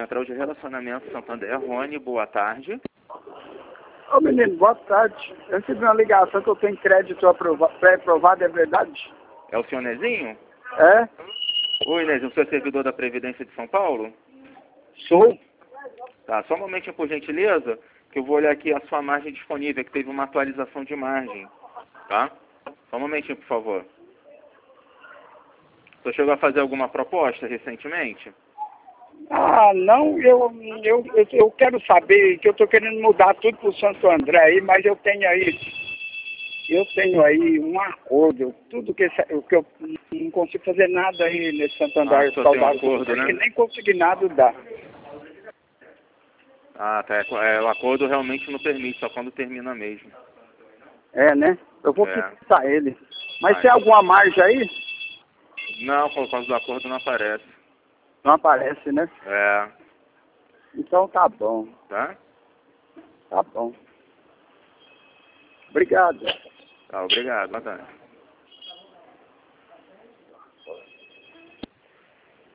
Central de Relacionamento Santander. Rony, boa tarde. Ô menino, boa tarde. Eu recebi uma ligação que eu tenho crédito pré-aprovado, é verdade? É o senhor Nezinho? É? Oi, Nezinho, você é servidor da Previdência de São Paulo? Sou. Tá, só um momentinho, por gentileza, que eu vou olhar aqui a sua margem disponível, que teve uma atualização de margem, tá? Só um momentinho, por favor. Você chegou a fazer alguma proposta recentemente? Ah, não, eu quero saber que eu tô querendo mudar tudo pro Santo André aí, mas eu tenho aí um acordo, tudo que eu não consigo fazer nada aí nesse Santo André. Só tem um acordo, né? Nem consegui nada dar. Ah, tá. O acordo realmente não permite, só quando termina mesmo. É, né? Eu vou fixar ele. Mas tem alguma margem aí? Não, por causa do acordo não aparece. Não aparece, né? É. Então tá bom. Tá? Tá bom. Obrigado. Tá, obrigado. Boa tarde.